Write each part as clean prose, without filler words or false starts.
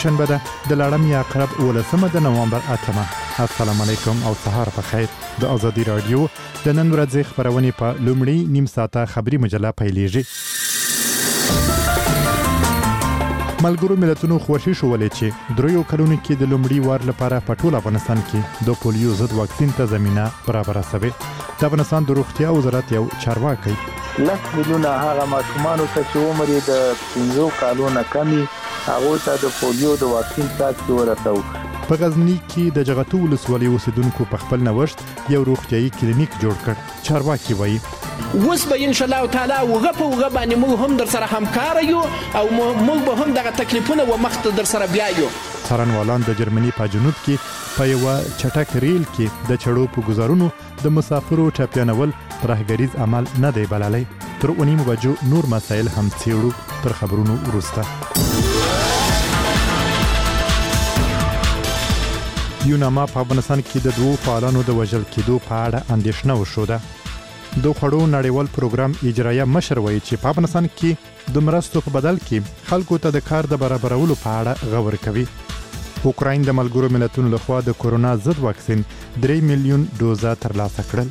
شنبه ده د لړم یا عقرب 18 د نوامبر 8. السلام علیکم او سهار په خیر. د ازادي رادیو د نن ورځې خبرونه په لومړی نیم ساعته خبري مجله پیلېږي. ملګرو ملتونو خوشي شولې چې دریو کلونو کې د لومړي وار لپاره په ټول افغانستان کې د پولیو ضد واکسین ته زمينه برابر شوه. د افغانستان د روغتیا وزارت یو چارواکي 10 میلیونه هغه ماشومان چې عمر یې د 15 کالونو کمی هغه ته د پولیو د واکسین څاڅکي ورسو. په غزنی کې د جغتو ولسوالۍ اوسیدونکو په خپل نوښت یو روغتيایي کلینیک جوړ کړ. چارواکي وایي اوس به ان شاء الله تعالی وغه باندې موږ هم در سره همکار یو او موږ به هم دغه تکلیفونه و مخ در سره بیا یو. څارنوالان د جرمني په جنوب کې په یو چټک ریل کې د چړو په گزارونو د مسافرو ټاپیانول ترهګریز عمل نه دی بللی. تر 9 بجو نور مسایل هم څیړو. تر خبرونو وروسته یوناما په افغانستان کې د دوه فعالانو د وژل کېدو په اړه اندېښنه وشوده. د خړو نړیوال پروګرام اجرایه مشر وایي چې په افغانستان کې د مرستو په بدل کې خلکو ته د کار د برابرولو په اړه غور کوي. اوکراین د ملګرو ملتونو لخوا د کورونا ضد واکسین 3 میلیون ډوزه ترلاسه کړل.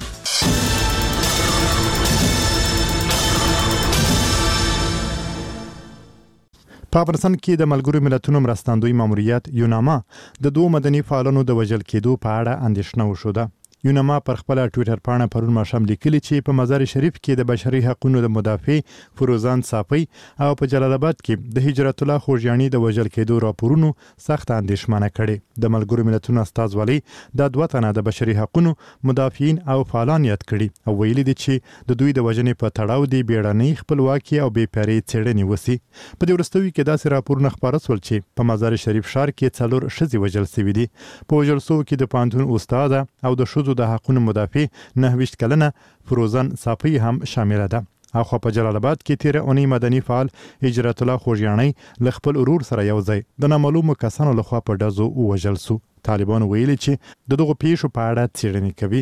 په افغانستان کې د ملګرو ملتونو مرستندوی ماموریت یوناما د دوه مدني فعالانو د وژل کېدو په اړه اندېښنه وشوده. یوناما پر خپل ټوئیټر پاڼه پرون ماښام لیکلي چې په مزار شریف کې د بشري حقوقو د مدافع فروزان صافی او په جلال آباد کې د هجرت الله خوږیانی د وژل کېدو راپورونو سخت اندېښمنه کړي. د ملګرو ملتونو استازولي د دوه تنه د بشري حقوقو مدافعین او فعالان یاد کړي او ویلي دي چې د دوی د وژنې په تړاو دی بیړنۍ خپلواکي او بې پرې څېړنې وسی. په دې وروستیو کې داسې راپورونه خپاره شول چې په مزار شریف ښار کې 4 ښځې وژل شوې دي. په وژل شوو کې د پوهنتون استاد او د ښځو د حقوقو مدافع 29 کلنه فروزان صافی هم شامل ده. اخو په جلال آباد کې تیر اونۍ مدني فعال هجرت الله خوږیانی ل خپل ورور سره یو ځای د نامعلومو کسانو لخوا په ډزو وژل شو. طالبان ویلي چې دغه پیښو په اړه څېړنې کوي.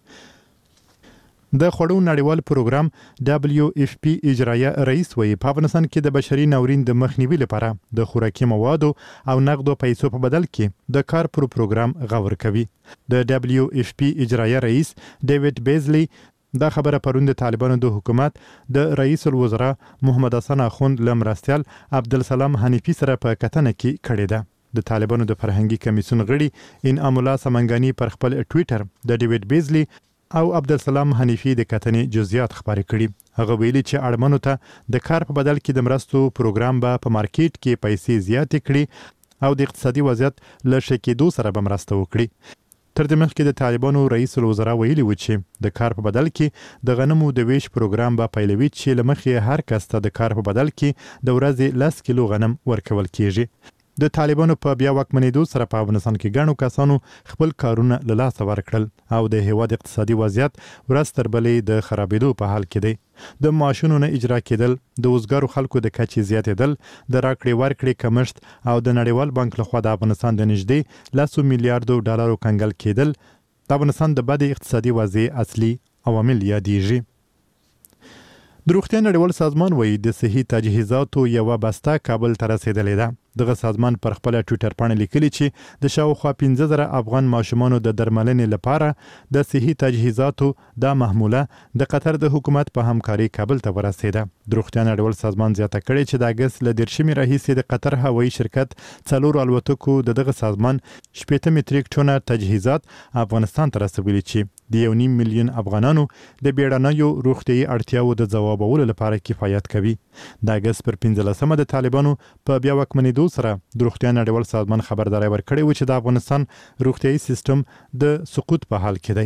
د خړو نړیوال پروګرام WFP اجرایه رئیس وایي په افغانستان کې د بشري ناورین د مخنیوي لپاره د خوراکي موادو او نقدو پیسو په بدل کې د کار پر پروګرام غور کوي. د WFP اجرایه رئیس ډیوډ بیزلی دا خبره پرون د طالبانو د حکومت د رئیس الوزرا محمد حسن اخوند لمرستیال عبدالسلام حنیفی سره په کتنه کې کړې ده. د طالبانو د فرهنګي کمیسیون غړي انعام الله سمنګانی پر خپل ټوئیټر د ډیوډ بیزلی او عبدالسلام حنیفی د کتنې جزئیات خبرې کړي. هغه ویلي چې اړمنو ته د کار په بدل کې د مرستو پروګرام به په مارکیټ کې پیسې زیاتې کړي او د اقتصادي وضعیت له ښه کېدو سره به مرسته وکړي. تر دې مخکې د طالبانو رئیس الوزرا ویلي و چې د کار په بدل کې د غنمو د ویش پروګرام به پیلوي چې له مخې هر کس ته د کار په بدل کې د ورځې 10 کیلو غنم ورکول کیږي. د طالبانو په بیا واکمنېدو سره په افغانستان کې ګڼو کسانو خپل کارونه له لاسه ورکړل او د هیواد اقتصادي وضعیت ورځ تر بلې د خرابېدو په حال کې دی. د معاشونو نه اجرا کېدل، د وزګارو خلکو د کچې زیاتېدل، د راکړې ورکړې کمښت او د نړیوال بانک لخوا د افغانستان د نږدې 10 میلیارډو ډالرو کنګل کېدل د افغانستان د بد اقتصادي وضعیت اصلي عوامل یادېږي. د روغتیا نړیوال سازمان وایي د صحي تجهیزاتو یوه بسته کابل ته رسېدلې ده. دغه سازمان پر خپل ټوئیټر باندې لیکلي چې د شاوخوا 15,000 افغان ماشومانو د درملنې لپاره د صحي تجهیزاتو د محموله د قطر د حکومت په همکاري کابل ته ورسېده. د روغتیا نړیوال سازمان زیاته کړې چې د اگست له 10 راهیسې د قطر هوایي شرکت 4 الوتکو دغه سازمان 80 متریک ټنه تجهیزات افغانستان ته رسولي چې د 1.5 میلیون افغانانو د بیړنیو روغتیايي اړتیاو د ځوابولو لپاره کفایت کوي. د اگست پر 15 د طالبانو په بیا واکمنېدو سره د روغتیا نړیوال سازمان خبرداري ورکړې و چې د افغانستان روغتیايي سیستم د سقوط په حال کې دی.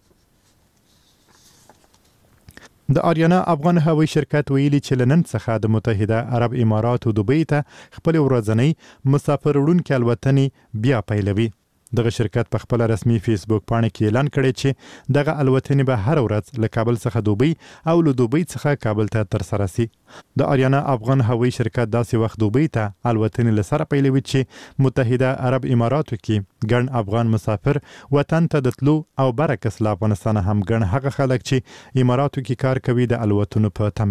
د آریانا افغان هوایي شرکت ویلي چې لنن څخه د متحده عرب اماراتو دوبۍ ته خپل ورځنی مسافر وړونکي الوتنې بیا پیلوي. دغه شرکت په خپل رسمي فیسبوک پاڼه کې اعلان کړی چې دغه الوتنې به هر ورځ له کابل څخه دوبۍ او له دوبۍ څخه کابل ته ترسره شي. د آریانا افغان هوایي شرکت داسې وخت دوبۍ ته الوتنې له سره پیلوي چې متحده عرب اماراتو کې ګڼ افغان مسافر وطن ته د تلو او برعکس له افغانستان هم ګڼ هغه خلک چې اماراتو کې کار کوي د الوتنو په تمه دي.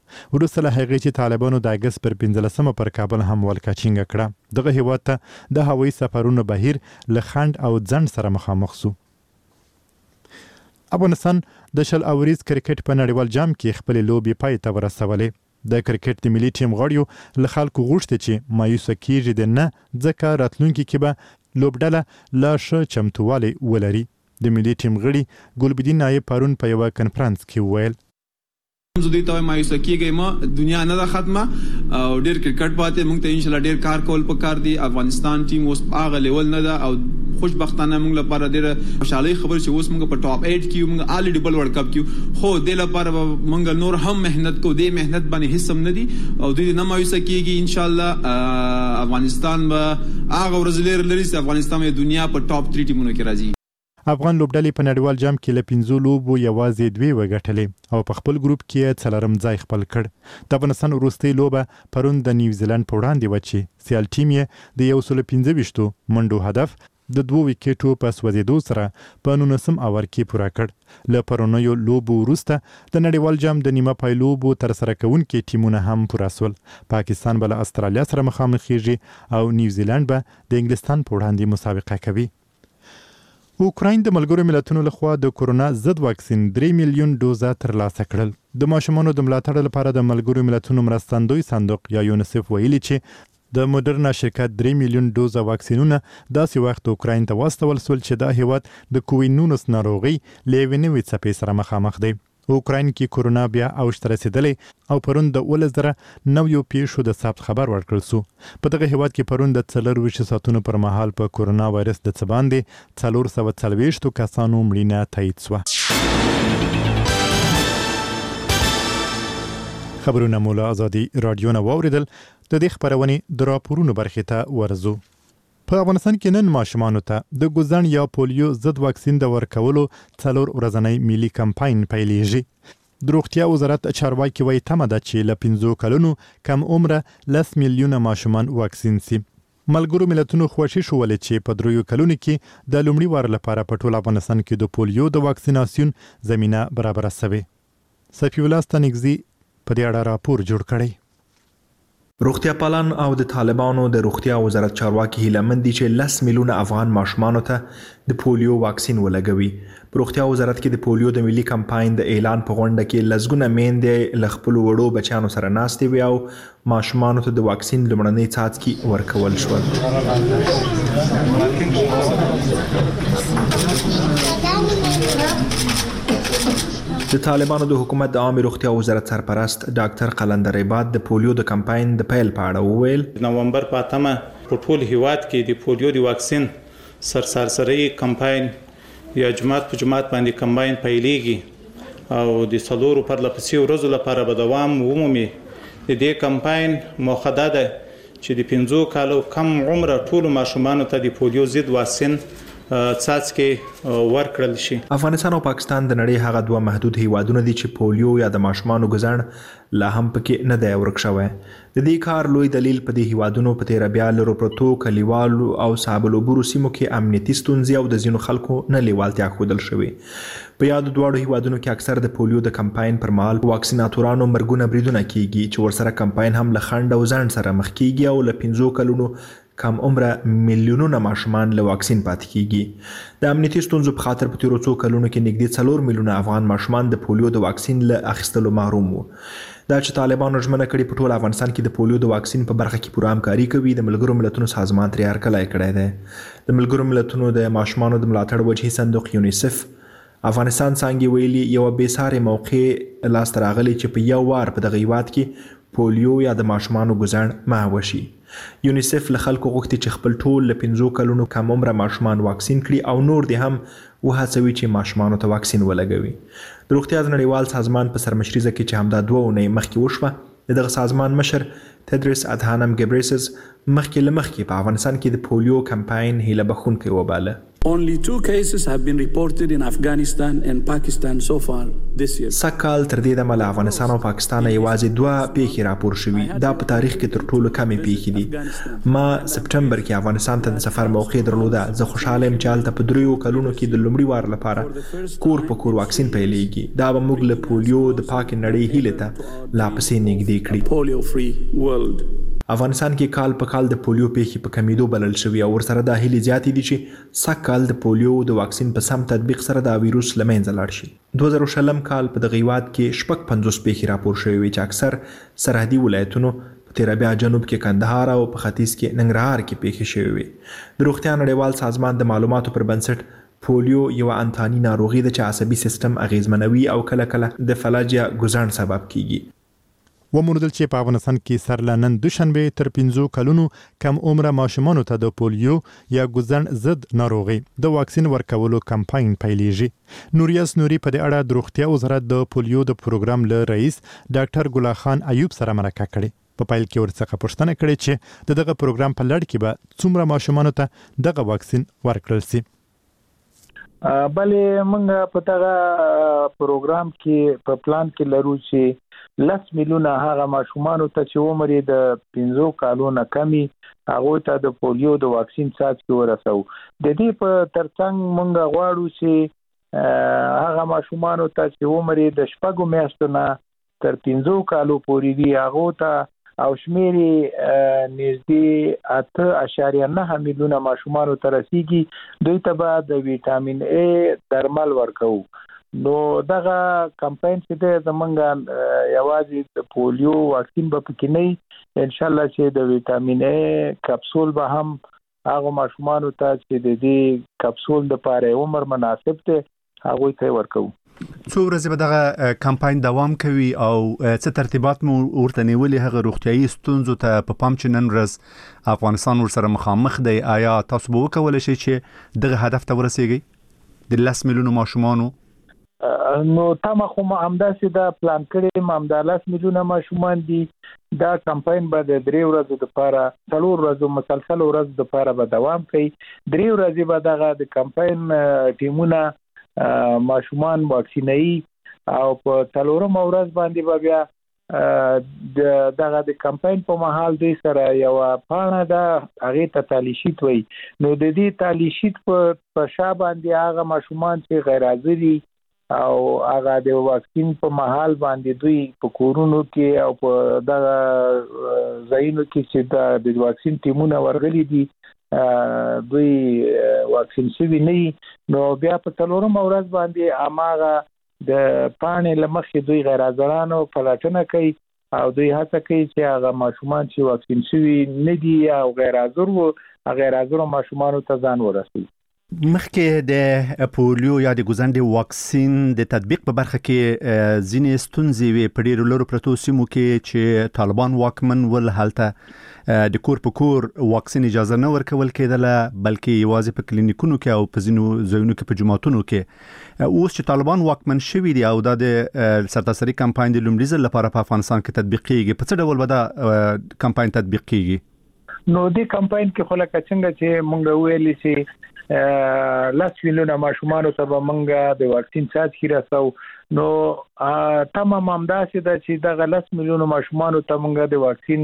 وروسته له هغې چې طالبانو د اګست پر 15 پر کابل هم ولکچینګه کړه. دغه هیواد ته د هوایي سفرونو بهیر له خنډ او ځنډ سره مخامخ شو. افغانستان د شل اوریز کرکټ په نړیوال جام کې خپل لوبي پای ته ورسولې. د کرکټ د ملي ټیم غړیو له خلکو غوښتي چې مایوسه کیږي د نه ځکه راتلونکي کې به لوبډله لا ښه چمتووالی ولري. د ملي ټیم غړي ګلبدین نایب پرون په یوه کنفرانس کې وویل زه دوی ته مایوسه کیږم ما دنیا نه ده ختمه او ډیر کرکټ پاتې موږ ته ان شاء الله ډیر کار کول پکار دي. افغانستان ټیم اوس هغه لیول نه ده او خوشبختانه موږ لپاره ډیر خوشالۍ خبر چې اوس موږ په ټاپ 8 کې موږ الریډي بل ورلد کپ کې خو د لپاره موږ نور هم مهنت کو دې مهنت باندې هیڅ هم نه دي او دوی نه مایوسه کیږي. ان شاء الله افغانستان به هغه ورزلیر لري چې افغانستان د دنیا په ټاپ 3 ټیمونو کې راځي. افغان لوبډلې په نړیوال جام کې له 15 لوبو یوازې 2 وګټلې او په خپل ګروپ کې 4م ځای خپل کړ. د افغانستان وروستۍ لوبه پرون د نیوزیلند په وړاندې و چې سیال ټیم یې د 115 منډو هدف د 2 وکټو په سوځېدو سره په 19 اور کې پوره کړ. له پرونیو لوبو وروسته د نړیوال جام د نیمه پای لوبو تر سره کوونکي ټیمونه هم پوره سول. پاکستان به له استرالیا سره مخامخ کیږي او نیوزیلند به د انګلستان په وړاندې مسابقه کوي. اوکراین د ملګرو ملتونو لخوا د کورونا ضد واکسین 3 میلیون ډوزه ترلاسه کړل. د ماشومانو د ملاتړ لپاره د ملګرو ملتونو مرستندوی صندوق یا یونیسف ویلي چې د مدرنا شرکت 3 میلیون ډوزه واکسینونه داسې وخت اوکراین ته واستول سول چې دا هیواد د کووید-19 ناروغي له نوې څپې سره مخامخ دی. اوکراین کې کورونا بیا اوج ته رسیدلې او پرون د 19,000 پیښو د ثبت خبر ورکړل شو. په دغه هیواد کې پرون د 24 ساعتونو پر مهال په کورونا وایرس د څه باندې 440 کسانو مړینه تایید شوه. خبرونه مو له ازادي رادیو نه واوریدل. د دې خبرونې د راپورونو برخې ته ورځو. په افغانستان کې نن ماشومانو ته د ګوزن یا پولیو ضد واکسین د ورکولو 4 ورځنی ملي کمپاین پیلېږي. د روغتیا وزارت چارواکي وایي تمه ده چې له 15 کلونو کم عمره 10 میلیونه ماشومان واکسین سي. ملګرو ملتونو خوښي شولې چې په 3 کلونو کې د لومړي وار لپاره په ټول افغانستان کې د پولیو د واکسیناسیون زمينه برابر شوه. صفی الله ستنګزي په دې اړه راپور جوړ کړی. روغتیا پالان او د طالبانو د روغتیا وزارت چارواکي هیلمن دي چې 10 میلیونه افغان ماشومانو ته د پولیو واکسین ولګوي. په روغتیا وزارت کې د پولیو د ملي کمپاین د اعلان په غونډه کې لزګونه میندې له خپل وړو بچیانو سره ناستې وي او ماشومانو ته د واکسین لومړنۍ څاڅکي ورکول شول. د طالبانو د حکومت د عامه روغتیا وزارت سرپرست ډاکټر قلندر عباد د پولیو د کمپاین د پیل په اړه وویل نومبر په 8 په ټول هیواد کې د پولیو د واکسین سرسري کمپاین یا جماعت په جماعت باندې کمپاین پیلېږي او د څلورو پرلپسې ورځو لپاره به دوام ومومي. د دې کمپاین موخه ده چې د 15 کالو کم عمره ټول ماشومانو ته د پولیو ضد واکسین څاڅکي ورکړل شي. افغانستان او پاکستان د نړۍ هغه دوه محدود هیوادونه دي چې پولیو یا د ماشومانو ګزن لا هم پکې نه دی ورک شوی. د دې کار لوی دلیل په دې هیوادونو په تیر بیا لرو پروتو کلیوالو او صابلو بورو سیمو کې امنیتي ستونزې او د ځینو خلکو نه لیوالتیا ښودل شوې. په یاد دواړو هیوادونو کې اکثر د پولیو د کمپاین پر مهال واکسیناتورانو مرګونه بریدونه کیږي چې ورسره کمپاین هم له خنډ او ځنډ سره مخ کیږي او له 15 کلونو کم عمره میلیونونه ماشومان له واکسین پاتې کیږي. د امنیتي ستونزو په خاطر په تیرو څو کلونو کې نږدې 4 میلیونه افغان ماشومان د پولیو د واکسین له اخیستلو محروم وو. دا چې طالبانو ژمنه کړې په ټول افغانستان کې د پولیو د واکسین په برخه کې پوره همکاري کوي د ملګرو ملتونو سازمان ترې هرکلی کړی دی. د ملګرو ملتونو د ماشومانو د ملاتړ وجهي صندوق یونیسف افغانستان څنګه ویلي یو بې ساري موقع لاسته راغلی چې په یو وار په دغه هیواد کې پولیو یا د ماشومانو ګزن محو شي. یونیسف له خلکو غوښتي چې خپل ټول له 15 کلونو کم عمره ماشومان واکسین کړي او نور دې هم وهڅوي چې ماشومانو ته واکسین ولګوي. د روغتیا د نړیوال سازمان په سرمشريزه کې چې همدا 2 اونۍ مخکې وشوه دغه سازمان مشر تدرس ادهانم ګبریسس مخکې په افغانستان کې د پولیو کمپاین هیله بخښونکی وباله. Only 2 cases have been reported in Afghanistan and Pakistan so far this year. سکال تر دې دمه له افغانستان او پاکستان یوازې 2 پیښې راپور شوي. دا په تاریخ کې تر ټولو کمې پیښې دي. ما سپټمبر کې افغانستان ته د سفر موقع درلوده. زه خوشاله یم چې هلته په 3 کلونو کې د لومړي وار لپاره کور په کور واکسین پیلېږي. دا به موږ له پولیو د پاک نړۍ هیلې ته لا پسې نږدې کړي. Polio free world. افغانستان کې کال په کال د پولیو پیښې په کمیدو بلل شوي او ورسره دا هیلې زیاتې دي چې سږکال د پولیو د واکسین په سم تطبیق سره دا ویروس له منځه لاړ شي. 2020 کال په دغه هیواد کې 50 پیښې راپور شوې وې چې اکثر سرحدي ولایتونو په تیرابیا جنوب کې کندهار او په ختیځ کې ننګرهار کې پیښې شوې وې. د روغتیا نړیوال سازمان د معلوماتو پر بنسټ پولیو یو انتاني ناروغي ده چې عصبي سیستم اغیزمنوي او کله کله د فلجیا ګوزڼ سبب کیږي. وموندل چې په افغانستان کې سر له نن دوشنبه تر 15 کلونو کم عمره ماشومانو ته د پولیو یا ګوزڼ ضد ناروغي د واکسین ورکولو کمپاین پیلېږي. نوریاس نوري په دې اړه د روغتیا وزارت د پولیو د پروګرام له رئیس ډاکټر ګل خان ایوب سره مرکه کړې. په پایل کې ورڅخه پوښتنه کړې چې دغه پروګرام په لړ کې به څومره ماشومانو ته دغه واکسین ورکړل شي. بلې موږ په دغه پروګرام کې په پلان کې لرو چې 10 میلیونه هغه ماشومان ته چې عمر یې د 15 کالو نه کمی هغه ته د پولیو د واکسین څاڅکي ورسو. د دې په ترڅنګ موږ غواړو چې هغه ماشومان ته چې عمر یې د 4 میاشتو نه تر 15 کالو پورې دی هغه ته او شمیر نږدې 8.9 میلیونه ماشومان ته رسیږي. دوی ته به د ویټامین ا درمل ورکو. نو دغه کمپاین چې د زمونږ یوازې د پولیو واکسین به پکې نه ان شاء الله چې د ویټامین ا کپسول به هم هغه ماشومان ته چې د دې کپسول د لپاره عمر مناسب ته هغه ته ورکو. څو ورځې به دغه کمپاین دوام کوي او څه ترتیبات مو ورته نیولې هغه روغتیايي ستونزو ته په پام چې نن ورځ افغانستان ورسره مخامخ دی؟ آیا تاسو به وکولای شئ چې دغه هدف ته ورسیږئ د 10 میلیونو ماشومانو؟ نو تاسو خو همداسې دا پلان کړی مامدا 10 میلیونه ماشومان دي. دا کمپاین به د 3 ورځو لپاره 4 ورځو مسلسل ورځ لپاره به دوام کوي. 3 ورځې به دغه د کمپاین ټیمونه ماشومان واکسینوي او په 4مه ورځ باندې به بیا دغه د کمپاین په محل دوی سره یو پاڼه ده هغه ته تالیشیت وي. نو د دې تالیشیت په شا باندې هغه ماشومان چې غیر حاضري او هغه د واکسین په محل باندې دوی په کورونو کې او په دغه ځایونو کې چې د واکسین ټیمونه ورغلي دي دوی واکسین شوي نه. نو بیا په 4مه ورځ باندې اماغه د پانې لمخې دوی غیر حاضرانو پلاتنه کوي او دوی هڅه کوي چې هغه ماشومان چې واکسین شوي نه دي او غیر حاضر وو غیر حاضر ماشومان ته ځان ورسوي. مخکې د پولیو یا د ګوزڼ واکسین د تطبیق په برخه کې ځینې ستونزې وي په ډیرو لرو پرتو سیمو کې چې طالبان واکمن ول هلته د کور په کور واکسین اجازه نه ورکول کېدله بلکې یوازې په کلینیکونو کې او په ځینو ځایونو کې په جماعتونو کې. اوس چې طالبان واکمن شوي دي او دا د سرتاسري کمپاین د لومړي ځل لپاره په افغانستان کې تطبیق کیږي، په څه ډول به دا کمپاین تطبیق کیږي؟ نو د کمپاین کې خو لکه څنګه چې موږ ویلي چې 10 میلیونه ماشومان ته به موږ د واکسین څاڅکي رسو. نو تمام همداسې ده چې دغه 10 میلیونه ماشومان ته موږ د واکسین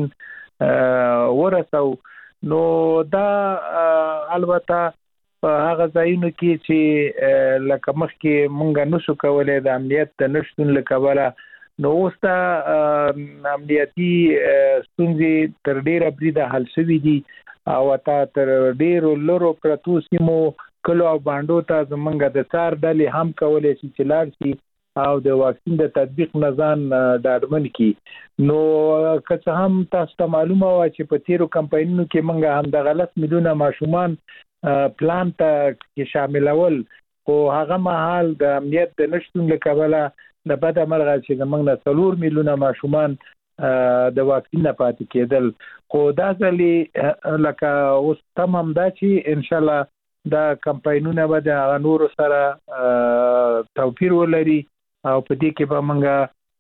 ورسو. نو دا البته په هغه ځایونو کې چې لکه مخکې موږ نشو کولای د امنیت د نشټون لکبره نو اوس ته امنیتي ستونزې تر ډیره بریده حل شوي دي او تا تر ډیرو لرو پرتو سیمو کلو او باندو ته زمونږ د څار ډلې هم کولای شي چې لاړ شي او د واکسین د تطبیق نظام ډاډمن کی. نو که څه هم تاسو ته معلومه و چې په تیرو کمپاینونو کې موږ هم د 10 میلیونه ماشومان پلان ته کې شاملول خو هغه مهال د امنیت د نشټون لکبله د بد مرغه چې زمونږ نه 4 میلیونه ماشومان د واکسین نه پاتې کېدل. خو دا ځلې لکه اوس تمام دا چې ان شاء الله دا کمپاینونه به د نور سره توپیر ولري او په دې کې به موږ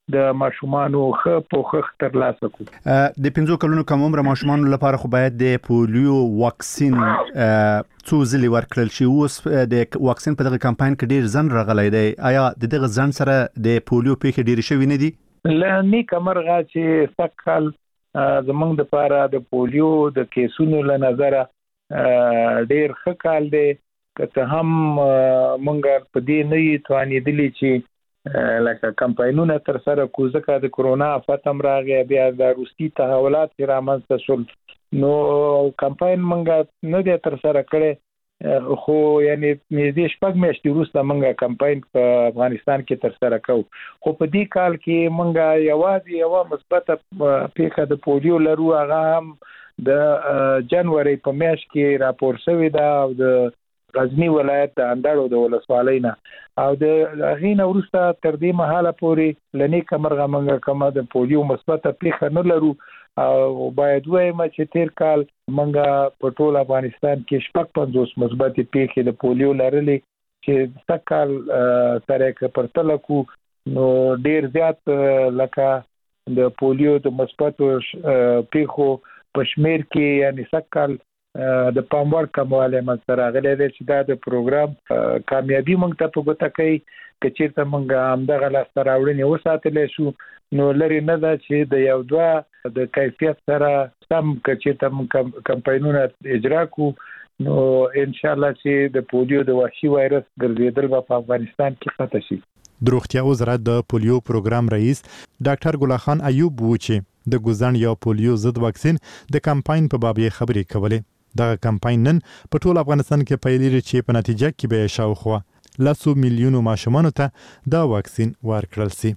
د ماشومانو ښه پوښښ ترلاسه کړو. د 5 کلونو کم عمر ماشومانو لپاره خو باید د پولیو واکسین څو ځلې ورکړل شي. اوس د واکسین په دغه کمپاین کې ډیر ځن راغلی دی. آیا د دغه ځن سره د پولیو پیښې ډیر شوي نه دي؟ لنی کمرغه چې سکل زمونږ د لپاره د پولیو د کیسونو له نظر ډیر ښه کال دی. که هم مونږ په دې نه توانېدلی چې لکه کمپاینونه تر سره کو، ځکه د کرونا فتم راغی، بیا د روسي تحولات رامنځته شول، نو کمپاین مونږ نه دی تر سره کړی، خو یعنی دې شپږ میاشتې وروسته مونږ کمپاین په افغانستان کې تر سره کوو. خو په دې کال کې مونږ یوازې یو مثبته پیښه د پولیو لرو، هغه هم د جنوري په میاشت کې راپور شوی دا او د غزنی ولایت د اندړو د ولسوالۍ نه، او د غینه ورسته تر دې مهاله پورې لنی کمرغه منګه کومه د پولیو مثبته پیښه نه لرو. او باید وایم چې تیر کال منګه په ټول افغانستان کې 55 مثبت پیښې د پولیو لرلې، چې تکال سره کې پرتل کو نو ډیر زیات لکه د پولیو د مثبت پیښو پشمیر کې یعنی سکل د پاموړ کومواله مستر غلې د چې دا د پروګرام کامیابی مونږ ته په ګوته کوي. که چیرته مونږ همدغه لاسته راوړنې وساتلې شو نو لري نه ده چې د یو دوه د کیفیت سره سم که چیرته مونږ کمپاینونه اجرا کو نو ان شاء الله چې د پولیو د وحشي وایرس ګرځیدل په افغانستان کې ختم شي. د روغتیا وزارت د پولیو پروګرام رئیس ډاکټر ګل خان ایوب و چې د ګوزن یا پولیو ضد واکسین د کمپاین په باب خبرې کولې. دغه کمپاین نن په ټول افغانستان کې پیلېږي چې په نتیجه کې به شاوخوا 100 میلیونو ماشومانو ته دا واکسین ورکړل شي.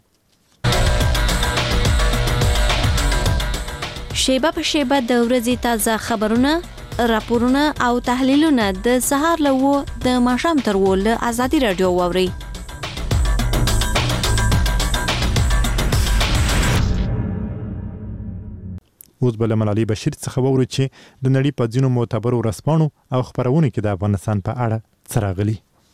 شیبه په شیبه د ورځې تازه خبرونه، راپورونه او تحلیلونه د سهار له د ماښام تر له ازادي رادیو واوري. اوس بل ملالي بشیر څخه ووري چې د نړۍ په ځینو معتبرو ورځپاڼو او خبرونه کې د افغانستان په اړه څراغلي.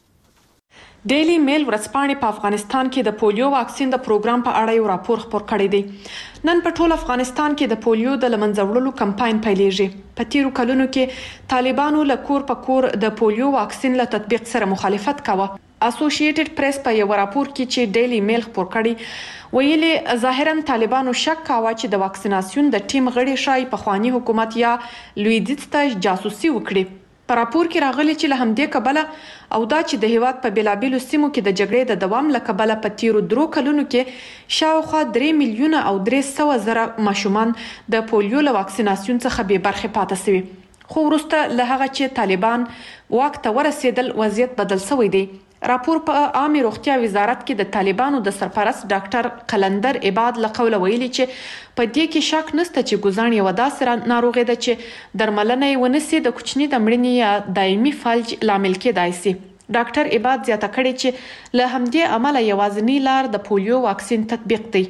ډیلی میل ورځپاڼې په افغانستان کې د پولیو واکسین د پروګرام په اړه یو راپور خپور کړی دی. نن په ټول افغانستان کې د پولیو د لمنځه وړلو کمپاین پیلېږي. په تیرو کلونو کې طالبانو له کور په کور د پولیو واکسین له تطبیق سره مخالفت کاوه. اسوسییټډ پریس په یو راپور کې چې ډیلی میل خپور کړی ویلي ظاهرا طالبانو شک کاوه چې د واکسیناسیون د ټیم غړي شای په خواني حکومت یا لویدیځ ته جاسوسي وکړي. په راپور کې راغلي چې له همدې کبله او دا چې د هیواد په بیلابیلو سیمو کې د جګړې د دوام له کبله په تیرو 3 کلونو کې شاوخوا 3 میلیونه او 300 زره ماشومان د پولیو له واکسیناسیون څخه بې برخې پاتې شوي. خو وروسته له هغه چې طالبان واک ته ورسېدل وضعیت بدل شوی دی. راپور په عامه روغتیا وزارت کې د طالبانو د سرپرست ډاکټر قلندر عباد له قوله ویلي چې په دې کې شک نشته چې ګوزن یو داسې ناروغي ده چې درملنه یې ونسي د کوچني د مړینې یا دایمي فلج لامل کېدای شي. ډاکټر عباد زیاته کړې چې له همدې عمله یوازینی لار د پولیو واکسین تطبیق دی.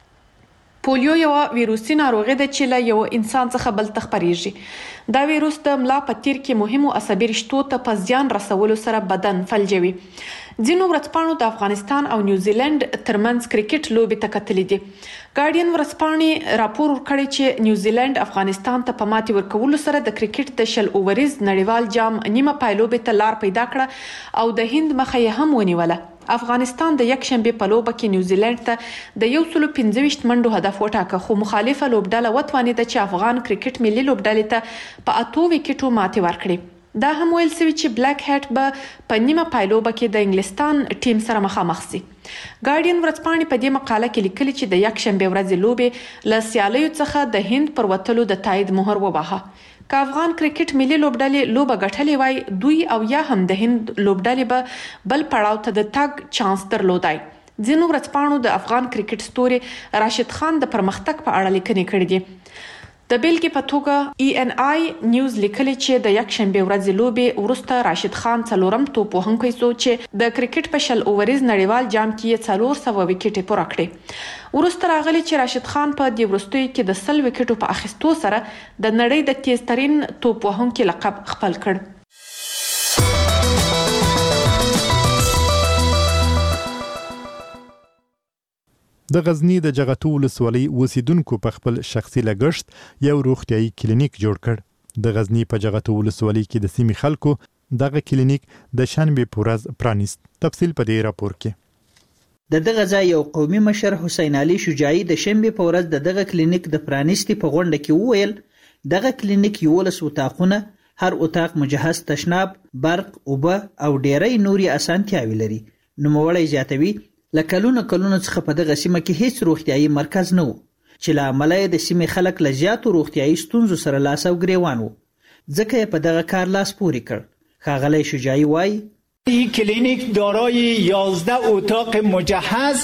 پولیو یو ویروسي ناروغي ده چې له یو انسان څخه بل ته خپریږي. دا ویروس د ملا په تیر کې مهمو عصبي رشتو ته په زیان رسولو سره بدن فلجوي. ځینو ورځپاڼو د افغانستان او نیوزیلند ترمنځ کرکټ لوبې ته کتلې دي. ګارډین ورځپاڼې راپور ورکړی چې نیوزیلند افغانستان ته په ماتې ورکولو سره د کرکټ د 100 اووریز نړیوال جام نیمه پایلوبې ته لار پیدا کړه او د هند مخه یې هم ونیوله. افغانستان د یک شنبه په لوبه کې نیوزیلند ته د 125 منډو هدف وټاکه، خو مخالفه لوبډله وتوانیده چې افغان کرکټ ملي لوبډلې ته په 8 وکټو ماتې ورکړي. دا هم ویل شوی چې بلیک هټ به په نیمه پایلوبه کې د انګلستان ټیم سره مخامخ شي. ګارډین ورځپاڼې په دې مقاله کې لیکلي چې د یک شنبه ورځې لوبې له سیالیو څخه د هند پر وتلو د تایید مهر وباهه. که افغان کرکټ ملي لوبډلې لوبه ګټلې وای، دوی او یا هم د هند لوبډلې به بل پړاو ته د تګ چانس درلودای. ځینو ورځپاڼو د افغان کرکټ ستوري راشد خان د پرمختګ په اړه لیکنې کړې دي. د بیلګې په توګه ENI نیوز لیکلي چې د یک شنبه ورځې لوبې وروسته راشد خان څلورم توپ وهونکی شو چې د کرکټ په 100 اووریز نړیوال جام کې 400 وکټې پوره کړې. وروسته راغلی چې راشد خان په دې وروستیو کې د 100 وکټو په اخیستو سره د نړۍ د تیزترین توپ وهونکي لقب خپل کړ. د غزنی د جغتو ولسوالۍ اوسیدونکو په خپل شخصي لګښت یو روغتیايي کلینیک جوړ کړ. د غزنی په جغتو ولسوالۍ کې د سیمې خلکو دغه کلینیک د شنبه په ورځ پرانیست. تفصیل په دې راپور کې. دغه ځای یو قومي مشر حسین علي شجاعي د شنبه په ورځ دغه کلینیک د پرانیستي په غونډه کې وویل دغه کلینیک 11 اتاقونه، هر اتاق مجهز تشناب، برق، اوبه او ډیری نوري اسانتیاوي لري. نوموړی زیاتوي له کلونو څخه په دغه سیمه کې هیڅ روغتیايي مرکز نه و چې له امله د سیمې خلک له زیاتو روغتیايي ستونزو سره لاس او ګریوان وو، ځکه یې په دغه کار لاس پورې کړ. ښاغلی شجاعي وایي این کلینیک دارای 11 اتاق مجهز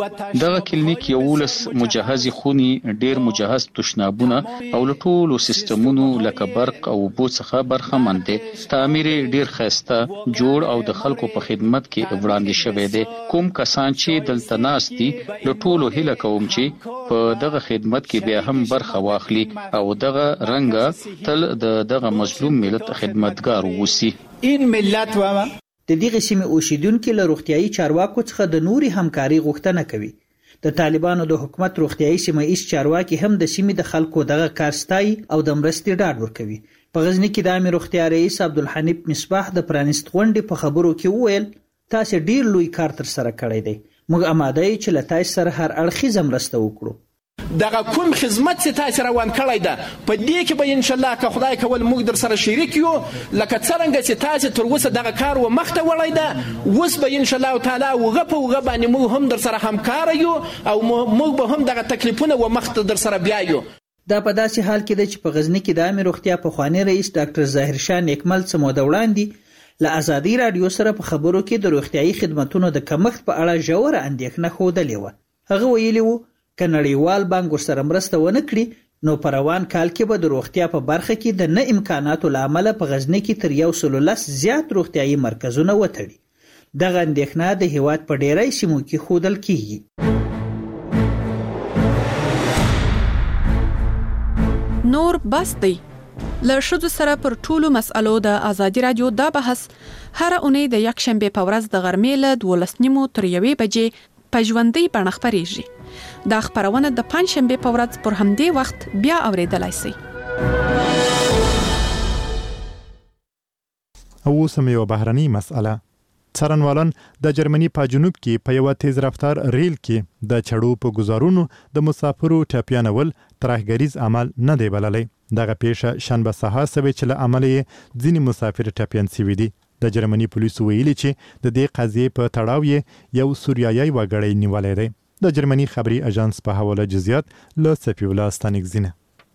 دغه کلینیک 11 مجهزي خوني، ډیر مجهز تشنابونه او له ټولو سیستمونو لکه برق او اوبو څخه برخمن دي. تعمیر ډیر ښایسته جوړ او د خلکو په خدمت کې وړاندې شوی دی. کوم کسان چې دلته ناست دي له ټولو هیله کوم چې په دغه خدمت کې بیا هم برخه واخلي او دغه رنګ تل دغه مظلوم ملت خدمتګار ووسی. این ملت و د دغه سیمې اوسیدونکو له روغتیايي چارواکو څخه د نوري همکاري غوښتنه کوي. د طالبانو د حکومت روغتیايي سیمه ایز چارواکي هم د سیمې د خلکو دغه کار ستایي او د مرستې ډاډ ورکوي. په غزنی کې د عامه روغتیا رئیس عبدالحنیف مصباح د پرانیست غونډې په خبرو کې وویل تاسو ډیر لوی کار تر سره کړی دی. موږ آماده یو چې له تاسو سره هر اړخیزه مرسته وکړو. دغه کوم خدمت چې تاسو روان کړی ده په دې کې به ان شاء الله که خدای کول موږ در سره شریک یو، لکه څنګه چې تاسو تر اوسه دغه کار و مخته وړی ده، اوس به ان شاء الله تعالی وغه په وغه باندې موږ هم در سره همکار یو او موږ به هم دغه تکلیفونه و مخته در سره بیا یو. دا په داسې حال کې ده چې په غزنی کې د عامه روغتیا پخوانی رئیس ډاکټر ظاهر شاه نیکمل څه موده وړاندې له ازادي رادیو سره په خبرو کې د روغتیايي خدماتو د کمښت په اړه ژوره اندېښنه ښودلې وه. هغه ویلي وو که نړیوال بانک ورسره مرسته ونه کړي نو په روان کال کې به د روغتیا په برخه کې د نه امکاناتو له امله په غزنی کې تر 110 زیات روغتیايي مرکزونه وتړي. دغه اندېښنه د هیواد په ډیری سیمو کې ښودل کیږي. نور بس دی له ښځو سره پر ټولو مسألو د ازادي رادیو دا بحث هر اونۍ د یک شنبه په ورځ د غرمې له 12:30 تر 1 بجې په ژوندۍ بڼه خپریږي. دا خبرونه د پنځشنبه په ورځ پر همدې وخت بیا اوریدلای شئ. او سم یو بهرني مسأله. څارنوالان د جرمني په جنوب کې په یو تیز رفتار ریل کې د چړو په گزارونو د مسافرو ټاپیانول ترهګریز عمل نه دی بللی. دغه پیښه شنبه سهار سوي چې له عملې ځینې مسافر ټاپیان سوي دي. د جرمني پولیسو ویلي چې د دې قضیې په تړاو یو سوریایي وګړی نیولې دی. د جرمني خبري اژانس په حواله جزئیات له صفی الله ستانګزینه.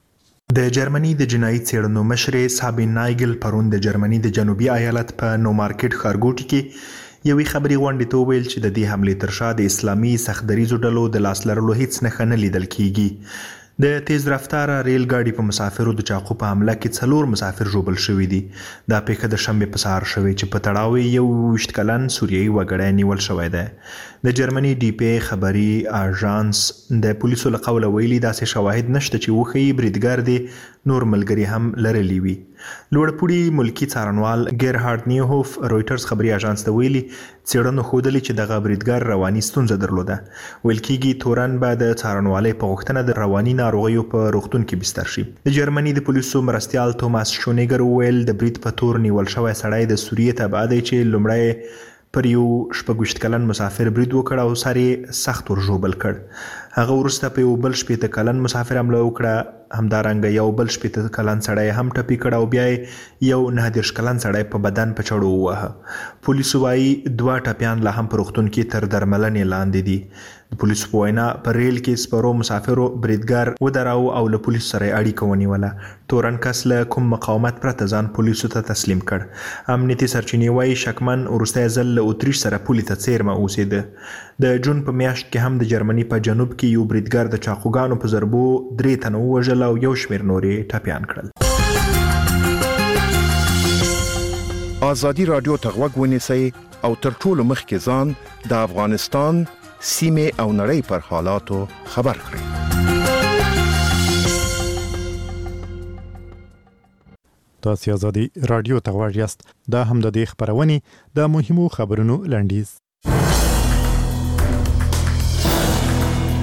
د جرمني د جنایي څېړنو مشرې سابین نایګل پرون د جرمني د جنوبي ایالت په نو مارکیټ ښارګوټي کې یوې خبري غونډې ته ویل چې د دې حملې تر شا د اسلامي سختدریزو ډلو د لاس لرلو هیڅ نښه نه لیدل کیږي. د تیز رفتار ریل ګاډي په مسافرو د چاقو په حمله کې 4 مسافر ژوبل شوي دي. دا پیښه د شنبه په سهار شوې چې په تړاو 21 کلن سوریایي وګړی نیول شوی دی. د جرمني ډي پی خبري اژانس د پولیسو له قوله ویلي داسې شواهد نشته چې وښیي بریدګر دی نور ملګري هم لرلی وي. لوړپوړي ملکی څارنوال ګیرهارد نیوهوف رويټرز خبري اژانس ته ویلي څېړنو ښودلي چې دغه بریدګر رواني ستونزه درلوده. ویل کېږي تورن به د څارنوالۍ په غوښتنه د رواني ناروغیو په روغتون کې بستر شي. د جرمني د پولیسو مرستیال توماس شونیګر ویل د برید په تور نیول شوی سړی د سوریې تبعه دی چې لومړی پر یو 26 کلن مسافر برید وکړ او سر یې سخت ورژوبل کړ. هغه وروسته په یو بل 18 کلن مسافر حمله وکړه. همدارنګه یو بل 18 کلن سړی هم ټپي کړ او بیا یو 19 کلن سړی په بدن په چړو وواهه. پولیسو وایي 2 ټپیان لا هم په روغتون کې تر درملنې لاندې دي. د پولیسو په وینا په ریل کې سپرو مسافرو بریدګر ودراو او له پولیسو سره اړیکه ونیوله. تورن کس له کوم مقاومت پرته ځان پولیسو ته تسلیم کړ. امنیتي سرچینې وایي شکمن وروستی ځل له اتریش سره پولې ته څیرمه اوسېده. د جون په میاشت کې هم د جرمني په جنوب کې یو بریدګر د چاقوګانو په ضربو 3 تنه ووژل او یو شمېر نورې ټپیان کړل. ازادي رادیو ته غوږ ونیسئ او تر ټولو مخکې ځان د افغانستان سیمه او نړۍ پر حالاتو خبر کړئ. تاسو ازادي رادیو ته غوږ یاست. دا هم د دې خبرونه د مهمو خبرونو لنډیز.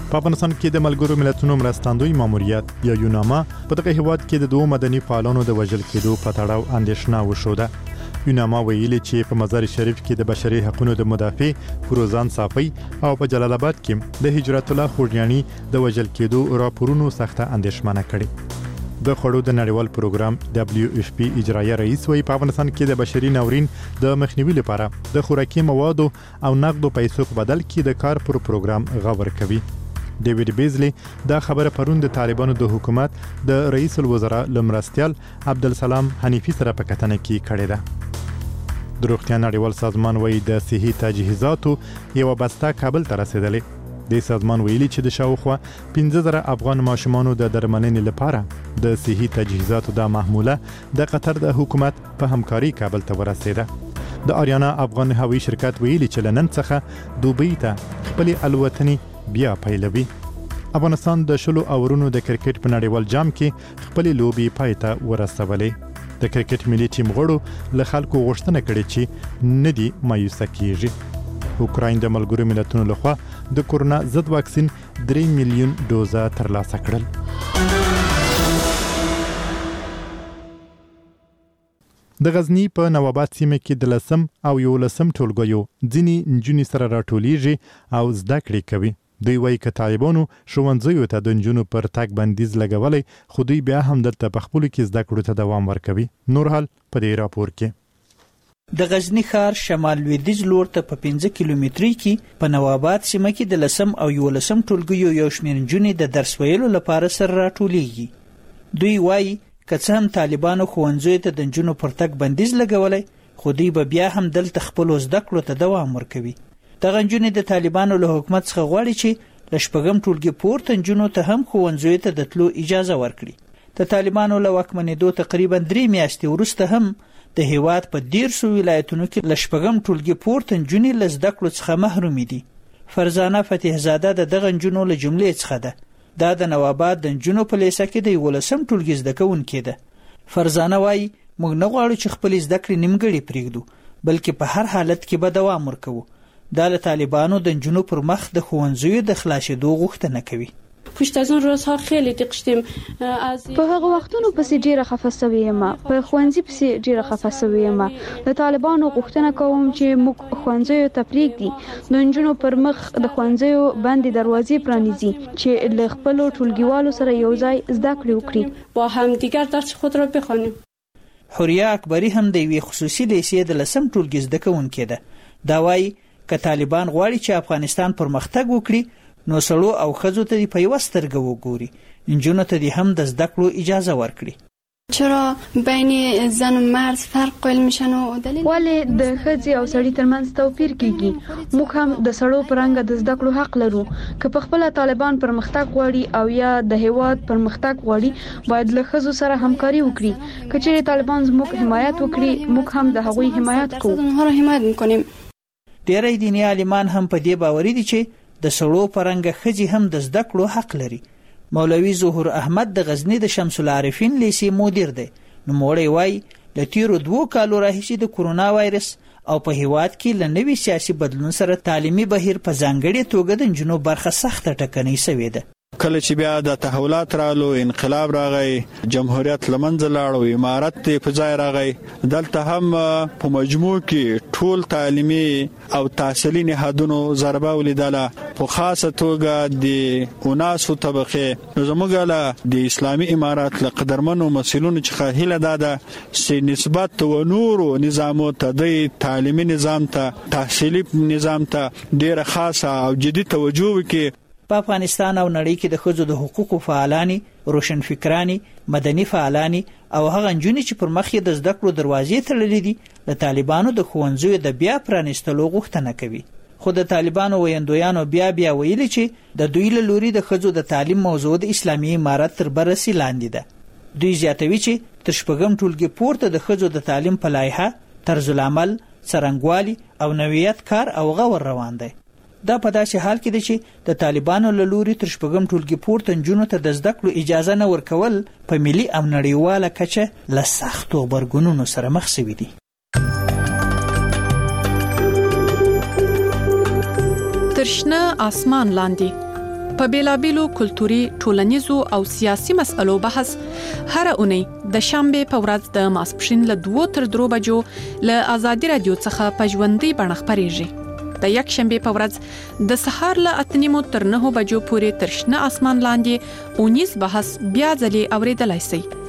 په افغانستان کې د ملګرو ملتونو مرستندوی ماموریت یا یوناما په دغه هیواد کې د دوه مدني فعالانو د وژل کېدو په تړاو اندېښنه وشوده. یوناما ویلي چې په مزار شریف کې د بشري حقوقو د مدافع فروزان صافی او په جلال آباد کې د هجرت الله خوجانی د وژل کېدو راپورونو سخته اندېښمنه کړې. د خړو د نړیوال پروګرام WFP اجرایي رئیس وی په افغانستان کې د بشري ناورین د مخنیوي لپاره د خوراکي موادو او نقدو پیسو په بدل کې د کار پر پروګرام غور کوي. ډیوډ بیزلی دا خبره پرون د طالبانو د حکومت د رئیس الوزرا لمرستیال عبدالسلام حنیفی سره په کتنه کې کړې ده. د روغتیا نړیوال سازمان وایي د صحي تجهیزاتو یو بسته کابل ته رسیدلې. د سازمان ویلي چې د شاوخوا 15000 افغان ماشومانو د درملنې لپاره د صحي تجهیزاتو د محموله د قطر د حکومت په همکاري کابل ته ورسیده. د آریانا افغان هوایي شرکت ویلي چې لنن څخه دوبۍ ته خپل الوتنې بیا پیلوي. افغانستان د شلو اورونو د کرکټ په نړیوال جام کې خپل لوبي پای ته ورسولې. د کرکټ ملي ټیم غړو له خلکو غوښتنه کړې چې ندي مایوسه کیږي. اوکراین د ملګرو ملتونو لخوا د کورونا ضد واکسین 3 میلیون ډوزه ترلاسه کړل. د غزنی په نواباد سیمه کې د 10 او 11 ټولګیو ځینی نجونې سره راټولیږي او زده کړې کوي. دوی وایي چې طالبانو ښوونځیو ته د نجونو پر تګ بندیز لګولای، خو دوی بیا هم دلته په خپلو کې زده کړو ته دوام ورکوي. نور حال په دې راپور کې. د غزنی ښار شمال لویدیځ لور ته په 15 کیلومتري کې په نواباد سیمه کې د 10 او 11 ټولګیو یو شمېر نجونې د درس ویلو لپاره سره راټولیږي. دوی وایي که څه هم طالبانو ښوونځیو ته د نجونو پر تګ بندیز لګولای، خو دوی به بیا هم دلته خپلو زده کړو ته دوام ورکوي. دغه نجونې د طالبانو له حکومت څخه غواړي چې له شپږم ټولګي پورته نجونو ته هم ښوونځیو ته د تلو اجازه ورکړي. د طالبانو له واکمنېدو تقریبا 3 میاشتې وروسته هم د هیواد په 13 ولایتونو کې له شپږم ټولګي پورته نجونې له زده کړو څخه محرومې دي. فرزانه فتحزاده د دغه نجونو له جملې څخه ده. دا د نواباد د نجونو په لیسه کې د 11 ټولګي زده کوونکې ده. فرزانه وایي موږ نه غواړو چې خپل زده کړې نیمګړې پرېږدو، بلکې په هر حالت کې به دوام ورکوو. دا له طالبانو د نجونو پر مخ د ښوونځیو د خلاصېدو غوښتنه کوي. پشت از اون روزها خیلی دقشتیم از په هغه وختونو پسې ډیره خفه شوې یم، په ښوونځي پسې ډیره خفه شوې یم. د طالبانو غوښتنه کوم چې موږ ښوونځیو ته پرېږدي، د نجونو پر مخ د ښوونځیو باندې دروازې پرانیزي چې له خپلو ټولګیوالو سره یو ځای زده کړې وکړي، با هم دیگر درس خود را بخوانیم. حوریه اکبری هم د یوې خصوصي لیسې د 10 ټولګي زده کوونکې ده. دا وایي که طالبان غواړي چې افغانستان پرمختګ وکړي، نو سړو او ښځو ته په یوه سترګه وګوري، نجونو ته دې هم د زده کړو اجازه ورکړي. چرا بین زن و مرد فرق قائل میشن و دلیل ولې د ښځې او سړي ترمنځ توپیر کیږي؟ موږ هم د سړو په رنګه د زده کړو حق لرو. که په خپل طالبان پرمختګ غواړي او یا د هیواد پرمختګ غواړي، باید له ښځو سره همکاري وکړي. که چیرې طالبان زموږ حمایت وکړي، موږ هم د هغوی حمایت کوو. اونها را حمایت میکنیم. ډیری دیني عالمان هم په دې باوري دي چې د سړو په رنګه ښځې هم د زده کړو حق لري. مولوي ظهور احمد د غزنی د شمس العارفین لیسې مدیر دی. نوموړی وایي له تیرو 2 کالو راهیسې د کورونا وایرس او په هیواد کې له نوي سیاسي بدلون سره تعلیمي بهیر په ځانګړې توګه د نجونو برخه سخته ټکنۍ شوې ده. کله چې بیا د تحولات رالو، انقلاب راغی، جمهوریت لمنځه لاړو، امارت په ځای راغی، دلته هم په مجموع کې ټول تعلیمي او تحصیلي نهادونو ضربه ولیدله، په خاصه توګه د اوناسو طبقه. زموږ له د اسلامي امارات له قدرمنو مسؤلینو څخه هیله ده چې نسبت و نورو نظامو ته، د تعلیمي نظام ته، تحصیلي نظام ته ډیره خاصه او جدي توجه وکړي. په افغانستان او نړۍ کې د ښځو د حقوقو فعالانی، روشنفکرانی، مدني فعالانی او هغه نجونې چې پر مخ یې د زده کړو دروازې تړلې دي، د طالبانو د ښوونځیو د بیا پرانیستلو غوښتنه کوي. خو د طالبانو ویندویانو بیا ویلي چې د دوی له لوري د ښځو د تعلیم موضوع د اسلامي امارت تر بررسي لاندې ده. دوی زیاتوي چې تر شپږم ټولګي پورته د ښځو د تعلیم په لایحه، طرز العمل، څرنګوالي او نوعیت کار او غور روان دی. دا په داسې حال کې دی چې د طالبانو له لوري تر شپږم ټولګي پورته نجونو ته د زده کړو اجازه نه ورکول په ملي او نړیواله کچه له سختو غبرګونونو سره مخ شوي دي. تر شنه اسمان لاندې په بیلابیلو کلتوري، ټولنیزو او سیاسي مسألو بحث هر اونۍ د شنبه په ورځ د ماسپښین له 2 تر 3 بجو له آزادي رادیو څخه په ژوندۍ بڼه خپرېږي. د یک شنبه په ورځ د سهار له 8:30 تر 9 بجو پورې تر شنه اسمان لاندې اونیز بحث بیا ځلې اوریدلای شئ.